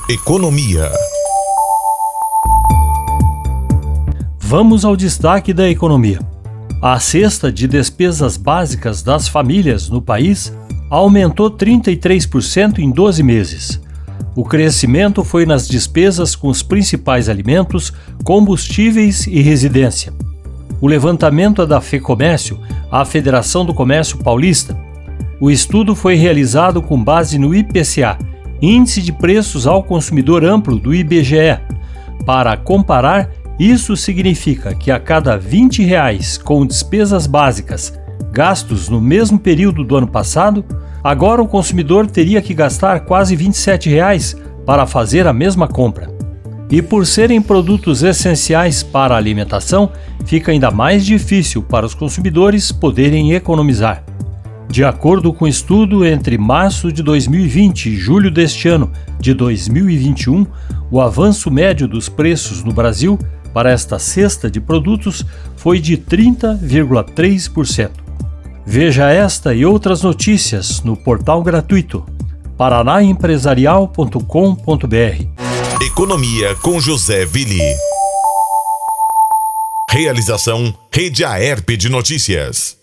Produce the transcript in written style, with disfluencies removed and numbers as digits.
Economia. Vamos ao destaque da economia. A cesta de despesas básicas das famílias no país aumentou 33% em 12 meses. O crescimento foi nas despesas com os principais alimentos, combustíveis e residência. O levantamento é da FEComércio, a Federação do Comércio Paulista. O estudo foi realizado com base no IPCA, Índice de Preços ao Consumidor Amplo do IBGE. Para comparar, isso significa que a cada R$ 20 com despesas básicas gastos no mesmo período do ano passado, agora o consumidor teria que gastar quase R$ 27 para fazer a mesma compra. E por serem produtos essenciais para a alimentação, fica ainda mais difícil para os consumidores poderem economizar. De acordo com o estudo, entre março de 2020 e julho deste ano de 2021, o avanço médio dos preços no Brasil para esta cesta de produtos foi de 30,3%. Veja esta e outras notícias no portal gratuito paranaempresarial.com.br. Economia com José Willi. Realização Rede Aerp de Notícias.